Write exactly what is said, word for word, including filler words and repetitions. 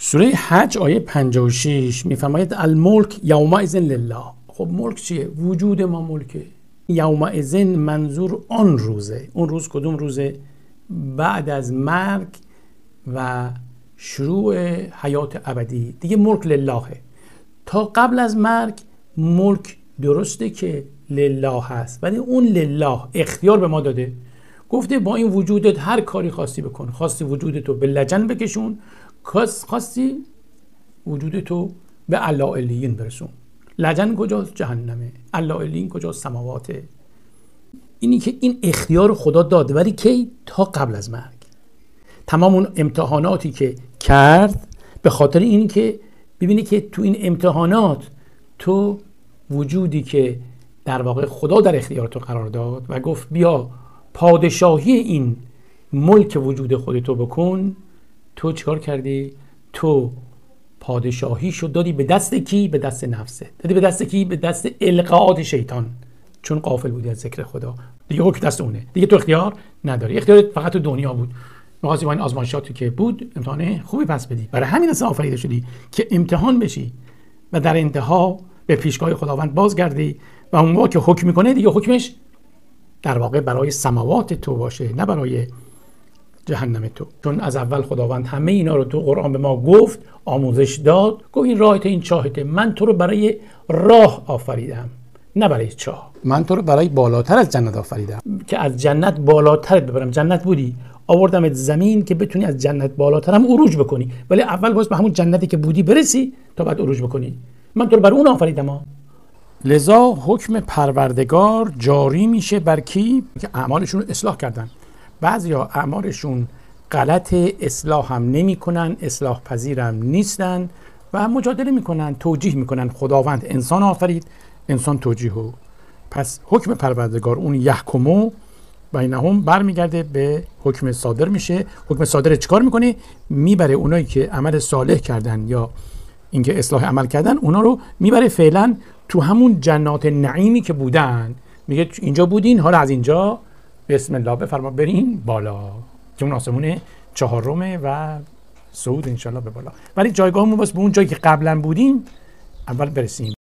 سوره حج آیه پنجاه و شش میفرماید الملک یومئذ لله. خب ملک چیه؟ وجود ما ملکه. یومئذ منظور آن روزه. اون روز کدوم روزه؟ بعد از مرگ و شروع حیات ابدی دیگه ملک للهه. تا قبل از مرگ ملک درسته که لله هست، ولی اون لله اختیار به ما داده، گفته با این وجودت هر کاری خواستی بکن. خواستی وجودتو به لجن بکشون، خواستی وجودتو به اعلی برسون. لجن کجاست؟ جهنمه. اعلی کجاست؟ سماواته. اینی که این اختیار خدا داد، ولی کی؟ تا قبل از مرگ. تمام اون امتحاناتی که کرد به خاطر این که ببینی که تو این امتحانات تو وجودی که در واقع خدا در اختیار تو قرار داد و گفت بیا پادشاهی این ملک وجود خودتو بکن، تو چیکار کردی؟ تو پادشاهی شد دادی به دست کی؟ به دست نفسه. دادی به دست کی؟ به دست القاءات شیطان، چون غافل بودی از ذکر خدا. دیگه حکم دست اونه، دیگه تو اختیار نداری. اختیار فقط تو دنیا بود. می‌خواستی با این آزمایشاتی که بود امتحان خوبی پس بدی. برای همین اصلا آفریده شدی که امتحان بشی و در انتها به پیشگاه خداوند بازگردی و اون موقع که حکم میکنه دیگه حکمش در واقع برای سماوات تو باشه، نه برای جهنم تو. چون از اول خداوند همه اینا رو تو قرآن به ما گفت، آموزش داد، گفت این راهت، این چاهته. من تو رو برای راه آفریدم، نه برای چاه. من تو رو برای بالاتر از جنت آفریدم که از جنت بالاتر ببرم. جنت بودی، آوردمت زمین که بتونی از جنت بالاتر هم عروج بکنی، ولی اول باید به همون جنتی که بودی برسی تا بعد عروج بکنی. من تو رو برای اون آفریدم ها. لذا حکم پروردگار جاری میشه بر کی؟ که اعمالشون رو اصلاح کردن. بعضیا اعمالشون غلط، اصلاح هم نمی کنن، اصلاح پذیرم نیستن و مجادله میکنن، توجیه میکنن. خداوند انسان آفرید، انسان توجیهو. پس حکم پروردگار اون یحکمو بینهم برمیگرده به حکم صادر میشه. حکم صادر چیکار میکنه؟ میبره اونایی که عمل صالح کردن یا اینکه اصلاح عمل کردن، اونا رو میبره فعلا تو همون جنات نعیمی که بودن. میگه اینجا بودین، حالا از اینجا بسم الله بفرما برین بالا، که اون آسمون چهارمه و صعود انشالله به بالا. ولی جایگاهمون واسه به اون جایی که قبلا بودیم اول برسیم.